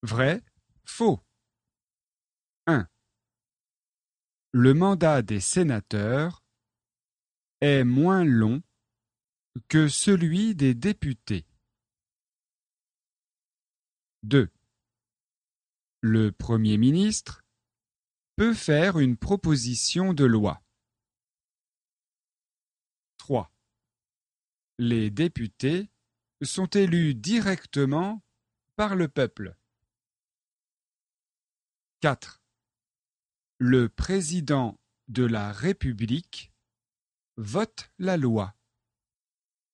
Vrai, faux. 1. Le mandat des sénateurs est moins long que celui des députés. 2. Le Premier ministre peut faire une proposition de loi. 3. Les députés sont élus directement par le peuple. 4. Le président de la République vote la loi.